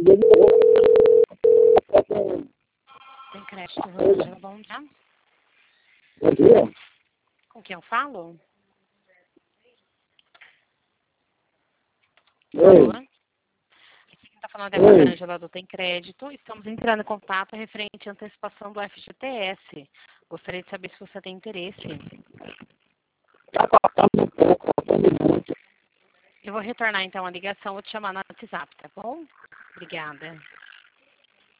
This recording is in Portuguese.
Tem crédito, Rosângela, bom dia. Bom dia. Com quem eu falo? Oi. Alô? Aqui quem está falando é a Rosângela do Tem Crédito. Estamos entrando em contato referente à antecipação do FGTS. Gostaria de saber se você tem interesse. Está cortando um pouco, cortando muito. Eu vou retornar então a ligação, vou te chamar no WhatsApp, tá bom? Obrigada.